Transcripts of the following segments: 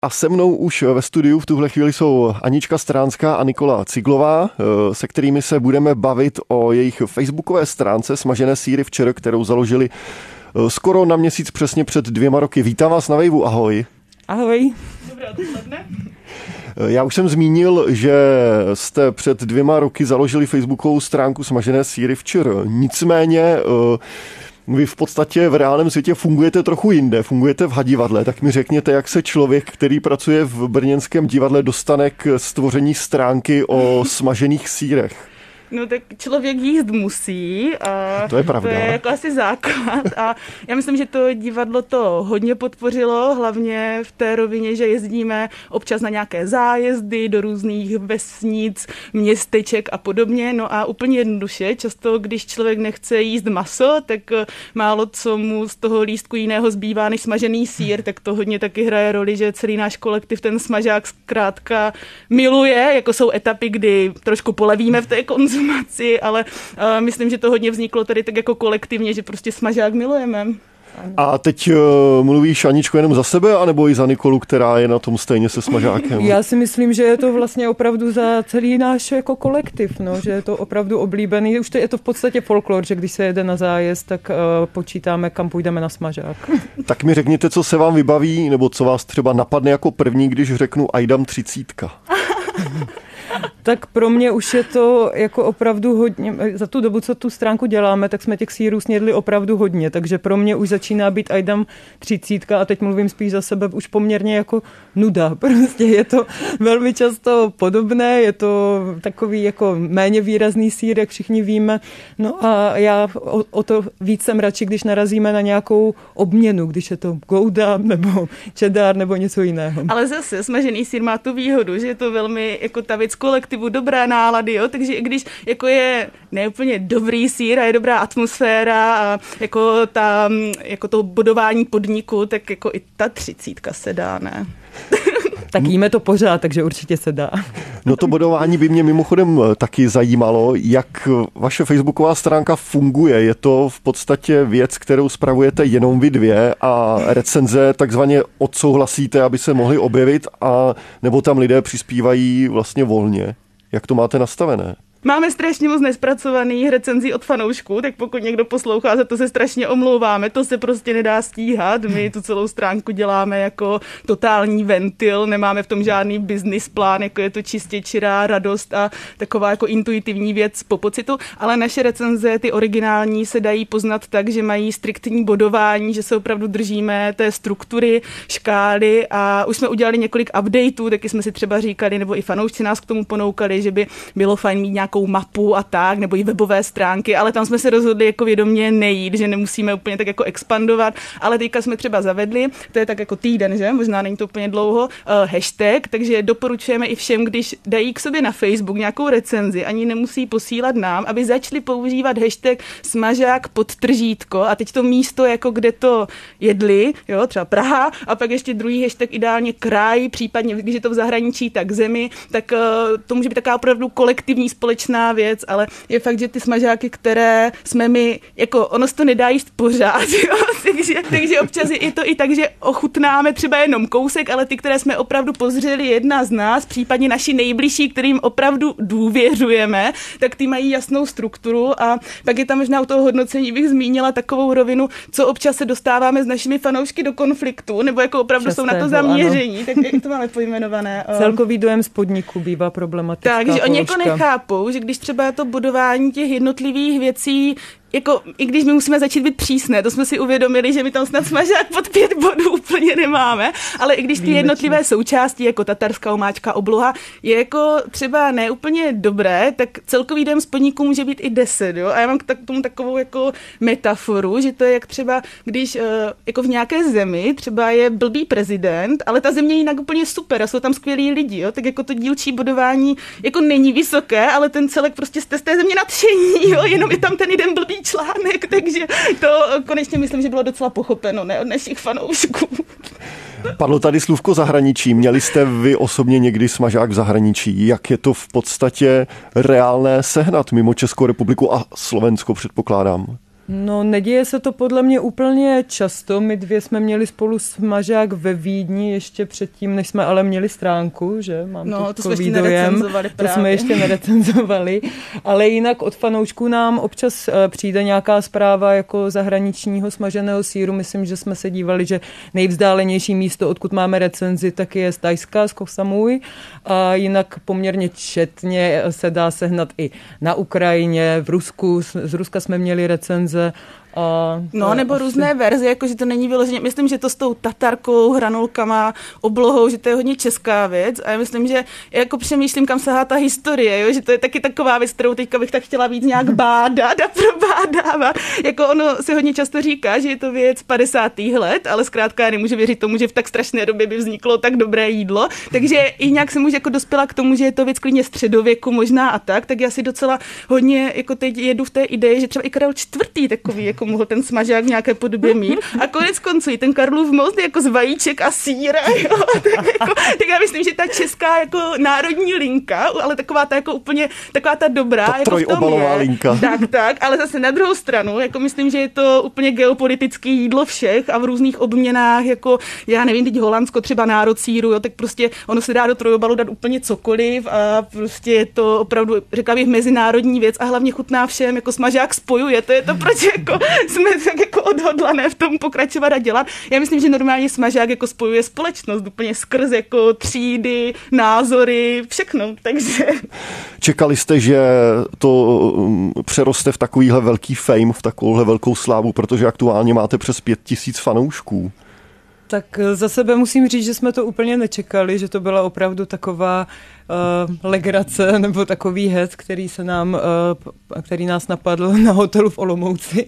A se mnou už ve studiu v tuhle chvíli jsou Anička Stránská a Nikola Ciglová, se kterými se budeme bavit o jejich facebookové stránce Smažené sýry včera, kterou založili skoro na měsíc přesně před 2 roky. Vítám vás na Waveu, ahoj. Ahoj. Dobré odpoledne. Já už jsem zmínil, že jste před 2 roky založili facebookovou stránku Smažené sýry včera. Nicméně vy v podstatě v reálném světě fungujete trochu jinde, fungujete v Hadivadle, tak mi řekněte, jak se člověk, který pracuje v brněnském divadle, dostane k stvoření stránky o smažených sýrech. No tak člověk jíst musí a to je pravda. To je jako asi základ a já myslím, že to divadlo to hodně podpořilo, hlavně v té rovině, že jezdíme občas na nějaké zájezdy do různých vesnic, městeček a podobně, no a úplně jednoduše, často když člověk nechce jíst maso, tak málo co mu z toho lístku jiného zbývá než smažený sýr, tak to hodně taky hraje roli, že celý náš kolektiv ten smažák zkrátka miluje, jako jsou etapy, kdy trošku polevíme v té konzumaci, ale myslím, že to hodně vzniklo tady tak jako kolektivně, že prostě smažák milujeme. A teď mluvíš, Aničko, jenom za sebe, anebo i za Nikolu, která je na tom stejně se smažákem? Já si myslím, že je to vlastně opravdu za celý náš jako kolektiv, no, že je to opravdu oblíbený. Už je to v podstatě folklor, že když se jede na zájezd, tak počítáme, kam půjdeme na smažák. Tak mi řekněte, co se vám vybaví, nebo co vás třeba napadne jako první, když řeknu Ajdam 30. Tak pro mě už je to jako opravdu hodně, za tu dobu, co tu stránku děláme, tak jsme těch sýrů snědli opravdu hodně, takže pro mě už začíná být Ajdam 30 a teď mluvím spíš za sebe už poměrně jako nuda, prostě je to velmi často podobné, je to takový jako méně výrazný sýr, jak všichni víme, no a já o to víc jsem radši, když narazíme na nějakou obměnu, když je to gouda nebo cheddar nebo něco jiného. Ale zase smažený sýr má tu výhodu, že je to velmi jako ta věc kolektivu, dobré nálady, jo? Takže i když jako je neúplně dobrý sýr a je dobrá atmosféra a jako to bodování podniku, tak jako i ta 30 se dá, ne? Tak jíme to pořád, takže určitě se dá. No to bodování by mě mimochodem taky zajímalo, jak vaše facebooková stránka funguje. Je to v podstatě věc, kterou spravujete jenom vy dvě a recenze takzvaně odsouhlasíte, aby se mohly objevit, a nebo tam lidé přispívají vlastně volně? Jak to máte nastavené? Máme strašně moc nespracovaných recenzí od fanoušků, tak pokud někdo poslouchá, za to se strašně omlouváme, to se prostě nedá stíhat. My tu celou stránku děláme jako totální ventil, nemáme v tom žádný business plán, jako je to čistě čirá radost a taková jako intuitivní věc po pocitu, ale naše recenze, ty originální, se dají poznat tak, že mají striktní bodování, že se opravdu držíme té struktury, škály a už jsme udělali několik updateů, taky jsme si třeba říkali, nebo i fanoušci nás k tomu ponoukali, že by bylo fajn mít nějakou mapu a tak, nebo i webové stránky, ale tam jsme se rozhodli jako vědomě nejít, že nemusíme úplně tak jako expandovat, ale teďka jsme třeba zavedli, to je tak jako týden, že? Možná není to úplně dlouho, hashtag, takže doporučujeme i všem, když dají k sobě na Facebook nějakou recenzi, ani nemusí posílat nám, aby začali používat hashtag smažák podtržítko a teď to místo, jako kde to jedli, jo, třeba Praha, a pak ještě druhý hashtag ideálně kraj, případně, když je to v zahraničí, tak zemi, tak to může být taková opravdu kolektivní společná věc, ale je fakt, že ty smažáky, které jsme my, jako ono se to nedá jíst pořád, jo? takže občas je to i tak, že ochutnáme třeba jenom kousek, ale ty, které jsme opravdu pozřeli jedna z nás, případně naši nejbližší, kterým opravdu důvěřujeme, tak ty mají jasnou strukturu a pak je tam možná u toho hodnocení bych zmínila takovou rovinu, co občas se dostáváme s našimi fanoušky do konfliktu, nebo jako opravdu častého, jsou na to zaměření, ano. Tak jak to máme pojmenované? Celkový dojem z podniku bývá problematická. Takže oni jako nechápou, že když třeba to budování těch jednotlivých věcí, jako i když my musíme začít být přísné, to jsme si uvědomili, že my tam snad smažák pod 5 bodů úplně nemáme, ale i když ty jednotlivé součásti, jako tatarská omáčka, obloha, je jako třeba neúplně dobré, tak celkový dojem z podniku může být i 10, jo? A já mám k tomu takovou jako metaforu, že to je jak třeba, když jako v nějaké zemi třeba je blbý prezident, ale ta země je jinak úplně super a jsou tam skvělí lidi, jo? Tak jako to dílčí bodování jako není vysoké, ale ten celek prostě jste z té země nadšení, jo? Jenom je tam ten jeden blbý článek, takže to konečně myslím, že bylo docela pochopeno, ne, od našich fanoušků. Padlo tady slůvko zahraničí. Měli jste vy osobně někdy smažák v zahraničí? Jak je to v podstatě reálné sehnat mimo Českou republiku a Slovensko, předpokládám? No, neděje se to podle mě úplně často. My dvě jsme měli spolu smažák ve Vídni ještě předtím, než jsme ale měli stránku, že? Mám to jsme ještě nerecenzovali právě. To jsme ještě nerecenzovali. Ale jinak od fanoušků nám občas přijde nějaká zpráva jako zahraničního smaženého sýru. Myslím, že jsme se dívali, že nejvzdálenější místo, odkud máme recenzi, tak je z Thajska, z Koh Samui. A jinak poměrně četně se dá sehnat i na Ukrajině, v Rusku. Z Ruska jsme měli recenze. Nebo různé verze, jakože to není vyloženě. Myslím, že to s tou tatarkou, hranulkama, oblohou, že to je hodně česká věc a já myslím, že jako přemýšlím, kam sahá ta historie, jo? Že to je taky taková věc, kterou teďka bych tak chtěla víc nějak bádat a probádávat. Jako ono se hodně často říká, že je to věc 50. let, ale zkrátka já nemůžu věřit tomu, že v tak strašné době by vzniklo tak dobré jídlo, takže i nějak jsem už jako dospěla k tomu, že je to věc klidně středověku možná a tak já si docela hodně jako teď jedu v té ideji, že třeba i Karel IV. Takový jako mohl ten smažák v nějaké podobě mít. A konec konců i ten Karlův most jako z vajíček a sýra. Jo? Tak já myslím, že ta česká jako národní linka, ale taková ta jako úplně, taková ta dobrá. Ta jako trojobalová linka. Tak, ale zase na druhou stranu, jako myslím, že je to úplně geopolitické jídlo všech a v různých obměnách, jako já nevím, teď Holandsko třeba národ sýru, jo, tak prostě ono se dá do trojobalu dát úplně cokoliv a prostě je to opravdu, řekla bych, mezinárodní věc a hlavně chutná všem, jako smažák spojuje, to je to, proč jako jsme tak jako odhodlané v tom pokračovat a dělat. Já myslím, že normálně smažák jako spojuje společnost úplně skrz jako třídy, názory, všechno, takže... Čekali jste, že to přeroste v takovýhle velký fame, v takovouhle velkou slávu, protože aktuálně máte přes 5000 fanoušků. Tak za sebe musím říct, že jsme to úplně nečekali, že to byla opravdu taková legrace nebo takový hec, který nás napadl na hotelu v Olomouci.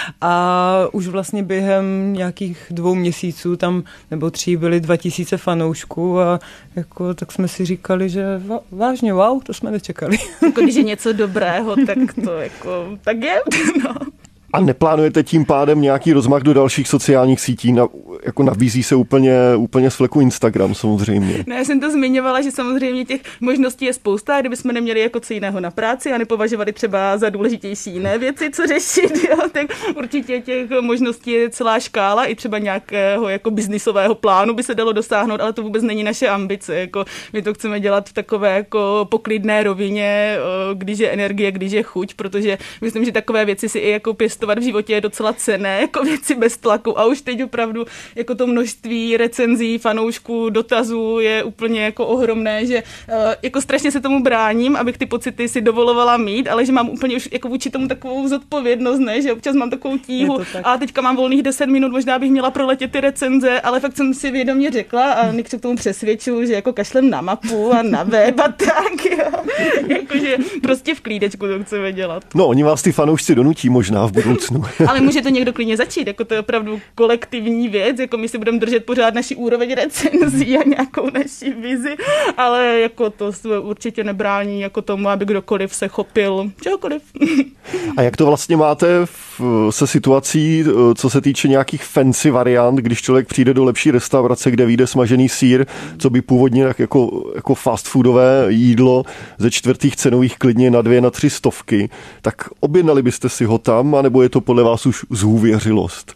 A už vlastně během nějakých 2 měsíců tam, nebo 3 byly 2000 fanoušků a jako, tak jsme si říkali, že vážně, wow, to jsme nečekali. Jako když je něco dobrého, tak to jako, tak je, no. A neplánujete tím pádem nějaký rozmach do dalších sociálních sítí? Jako nabízí se úplně z fleku Instagram samozřejmě. No, já jsem to zmiňovala, že samozřejmě těch možností je spousta, kdybychom neměli jako co jiného na práci a nepovažovali třeba za důležitější jiné věci, co řešit, jo, tak určitě těch možností je celá škála, i třeba nějakého jako biznisového plánu by se dalo dosáhnout, ale to vůbec není naše ambice. Jako my to chceme dělat v takové jako poklidné rovině, když je energie, když je chuť, protože myslím, že takové věci si i jako pěstovat v životě je docela cenné, jako věci bez tlaku a už teď opravdu jako to množství recenzí, fanoušků, dotazů je úplně jako ohromné, že jako strašně se tomu bráním, abych ty pocity si dovolovala mít, ale že mám úplně už jako vůči tomu takovou zodpovědnost, ne, že občas mám takovou tíhu a teďka mám volných 10 minut, možná bych měla proletět ty recenze, ale fakt jsem si vědomě řekla a někdo k tomu přesvědčuju, že jako kašlem na mapu a na web a tak, jo. Jakože prostě v klídečku to chceme dělat. No, oni vás ty fanoušci donutí možná v budoucnu. Ale může to někdo klidně začít, jako to je opravdu kolektivní věc, jako my si budeme držet pořád naši úroveň recenzí a nějakou naši vizi, ale jako to se určitě nebrání jako tomu, aby kdokoliv se chopil čehokoliv. A jak to vlastně máte se situací, co se týče nějakých fancy variant, když člověk přijde do lepší restaurace, kde vyjde smažený sýr, co by původně jako fast foodové jídlo ze 4. cenových klidně na 2, na 3 stovky, tak objednali byste si ho tam, anebo je to podle vás už zhůvěřilost?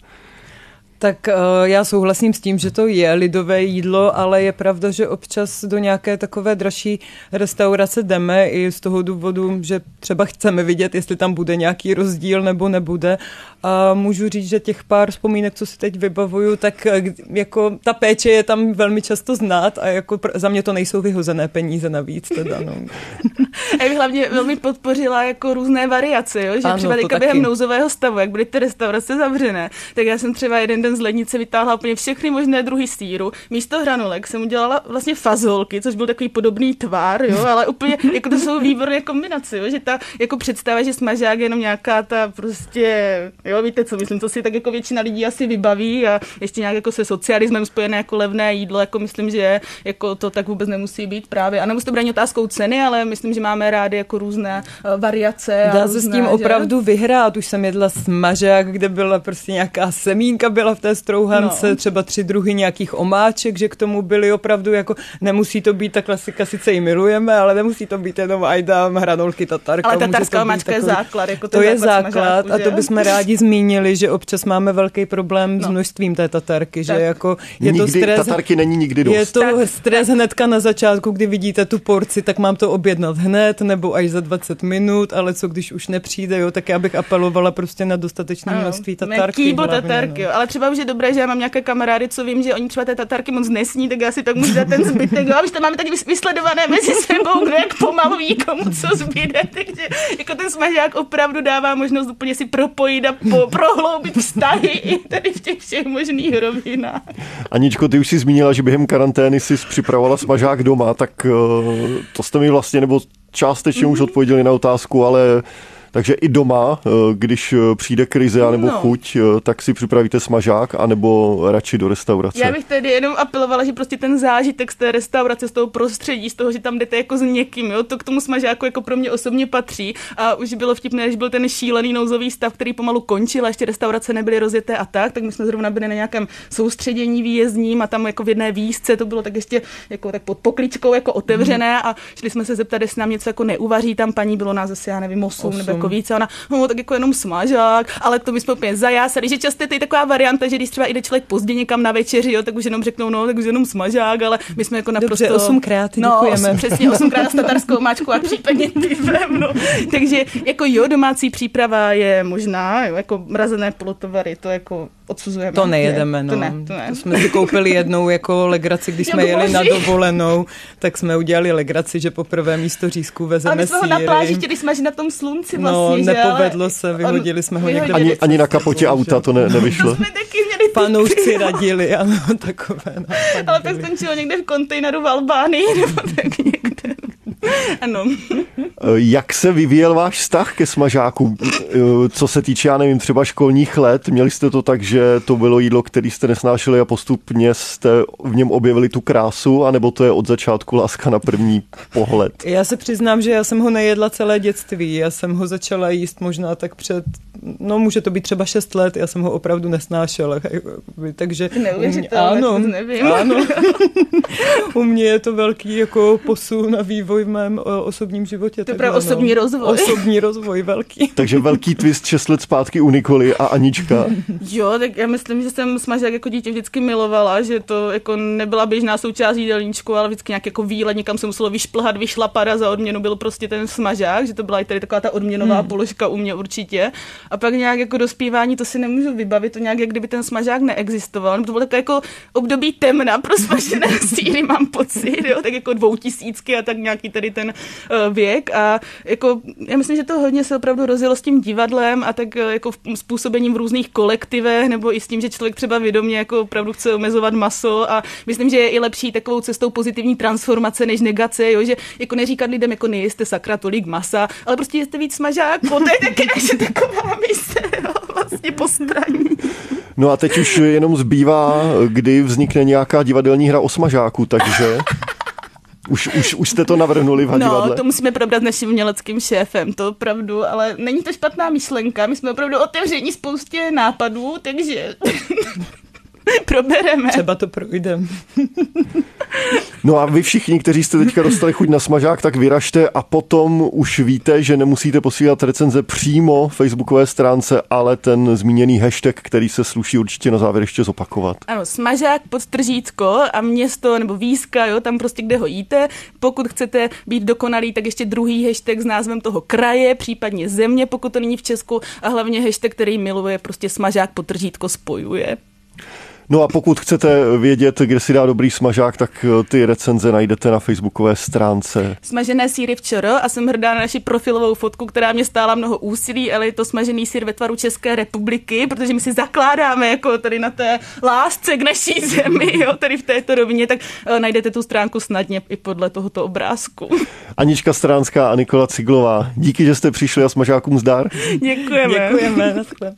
Tak já souhlasím s tím, že to je lidové jídlo, ale je pravda, že občas do nějaké takové dražší restaurace jdeme i z toho důvodu, že třeba chceme vidět, jestli tam bude nějaký rozdíl nebo nebude. A můžu říct, že těch pár vzpomínek, co si teď vybavuju, tak jako ta péče je tam velmi často znát a jako za mě to nejsou vyhozené peníze navíc. Teda, no. Já bych hlavně velmi podpořila jako různé variace, jo? Že ano, třeba teďka během nouzového stavu, jak byly ty restaurace zavřené, tak já jsem třeba jeden den z lednice vytáhla úplně všechny možné druhy sýru. Místo hranolek jsem udělala vlastně fazolky, což byl takový podobný tvar, jo, ale úplně jako to jsou výborné kombinace, jo, že ta jako představa, že smažák je jenom nějaká ta prostě, jo, víte co, myslím, to si tak jako většina lidí asi vybaví a ještě nějak jako se socialismem spojené jako levné jídlo, jako myslím, že jako to tak vůbec nemusí být právě. A nemusí to brát otázkou ceny, ale myslím, že máme rádi jako různé variace. Dá se s tím opravdu vyhrát. Už jsem jedla smažák, kde byla prostě nějaká semínka, byla v té strouhance, třeba 3 druhy nějakých omáček, že k tomu byly opravdu jako, nemusí to být ta klasika, sice ji milujeme, ale nemusí to být jenom ajdám, hranolky, tatarka. Ale tatarská omáčka je základ. Jako to je základ a to bychom rádi zmínili, že občas máme velký problém s množstvím té tatarky, tak. Že jako je nikdy, to stres. Tatarky není nikdy dost. Je to stres hnedka na začátku, kdy vidíte tu porci, tak mám to objednat hned nebo až za 20 minut, ale co když už nepřijde, jo, tak já bych apelovala prostě na dostatečné množství tatarky. Kýbo tatarky, jo. Ale třeba už je dobré, že já mám nějaké kamarády, co vím, že oni třeba té tatarky moc nesní, tak já si tak můžu dát ten zbytek. Jo, už to máme tady vysledované mezi sebou, kdo jak pomalu ví, komu co zbyde, takže jako ten smažák opravdu dává možnost úplně si propojit a prohloubit vztahy i tady v těch všech možných rovinách. Aničko, ty už jsi zmínila, že během karantény jsi připravovala smažák doma, tak to jste mi vlastně, nebo částečně už odpověděli na otázku, ale takže i doma, když přijde krize anebo chuť, tak si připravíte smažák, anebo radši do restaurace. Já bych tedy jenom apelovala, že prostě ten zážitek z té restaurace, z toho prostředí, z toho, že tam jdete jako s někým, jo, to k tomu smažáku jako pro mě osobně patří. A už bylo vtipné, že byl ten šílený nouzový stav, který pomalu končil a ještě restaurace nebyly rozjeté a tak my jsme zrovna byli na nějakém soustředění výjezdním a tam jako v jedné výzce to bylo tak ještě jako tak pod pokličkou jako otevřené a šli jsme se zeptat, jestli nám něco jako neuvaří, tam paní bylo nás zase, já nevím, 8 nebo jako víc a ona, tak jako jenom smažák, ale to my jsme úplně zajásali, že často je to taková varianta, že když třeba jde člověk pozdě někam na večeři, jo, tak už jenom řeknou, tak už jenom smažák, ale my jsme jako naprosto... Dobře, 8krát, děkujeme. Přesně 8krát s tatarskou máčkou a případně pivem, Takže jako domácí příprava je možná, jo, jako mrazené polotovary, to jako odsuzujeme. To nejedeme, To ne. To jsme si koupili jednou jako legraci, když jsme jeli na dovolenou, tak jsme udělali legraci, že poprvé místo řízků vezeme sýry. Ale my jsme ho na pláži chtěli smažit na tom slunci vlastně, nepovedlo se, vyhodili jsme ho někde. Ani na kapotě auta to nevyšlo. To jsme taky měli Panoušci radili, ano, takové nápady. Ale to skončilo někde v kontejneru v Albánii, nebo tak někde. Ano. Jak se vyvíjel váš vztah ke smažáku? Co se týče, já nevím, třeba školních let, měli jste to tak, že to bylo jídlo, které jste nesnášeli a postupně jste v něm objevili tu krásu, anebo to je od začátku láska na první pohled? Já se přiznám, že já jsem ho nejedla celé dětství. Já jsem ho začala jíst možná tak před, může to být třeba 6 let, já jsem ho opravdu nesnášela. Takže ano. U mě je to velký jako posun a vývoj v mém osobním životě. To je právě osobní rozvoj. Osobní rozvoj velký. Takže velký twist 6 let zpátky u Nikoly a Anička. Jo, tak já myslím, že jsem smažák jako dítě vždycky milovala, že to jako nebyla běžná součást jídelníčku, ale vždycky nějak jako výlet, někam se muselo vyšplhat, vyšlapat a za odměnu byl prostě ten smažák, že to byla i tady taková ta odměnová položka u mě určitě. A pak nějak jako dospívání, to si nemůžu vybavit, to nějak, jak kdyby ten smažák neexistoval. To bylo takové jako období temna pro smažené sýry, mám pocit, jo, tak jako 2000 a tak nějaký tady ten věk a jako já myslím, že to hodně se opravdu rozjelo s tím divadlem a tak jako způsobením v různých kolektivech nebo i s tím, že člověk třeba vědomě jako opravdu chce omezovat maso a myslím, že je i lepší takovou cestou pozitivní transformace než negace, jo, že jako neříkat lidem jako nejeste sakra tolik masa, ale prostě jeste víc smažák, poté taky naše taková mise, jo, vlastně postraní. No a teď už jenom zbývá, kdy vznikne nějaká divadelní hra o smažáku, takže... Už jste to navrhnuli v divadle? No, to musíme probrat s naším uměleckým šéfem, to opravdu, ale není to špatná myšlenka, my jsme opravdu otevření spoustě nápadů, takže probereme. Třeba to projdeme. No a vy všichni, kteří jste teďka dostali chuť na smažák, tak vyražte a potom už víte, že nemusíte posílat recenze přímo facebookové stránce, ale ten zmíněný hashtag, který se sluší určitě na závěr ještě zopakovat. Ano, smažák podtržítko a město nebo výzka, jo, tam prostě kde ho jíte. Pokud chcete být dokonalý, tak ještě druhý hashtag s názvem toho kraje, případně země, pokud to není v Česku a hlavně hashtag, který miluje, prostě smažák podtržítko spojuje. No a pokud chcete vědět, kde si dá dobrý smažák, tak ty recenze najdete na facebookové stránce. Smažené sýry včera a jsem hrdá na naši profilovou fotku, která mě stála mnoho úsilí, ale je to smažený sýr ve tvaru České republiky, protože my si zakládáme jako tady na té lásce k naší zemi, jo, tady v této rovině, tak najdete tu stránku snadně i podle tohoto obrázku. Anička Stránská a Nikola Ciglová, díky, že jste přišli a smažákům zdar. Děkujeme. Děkujeme.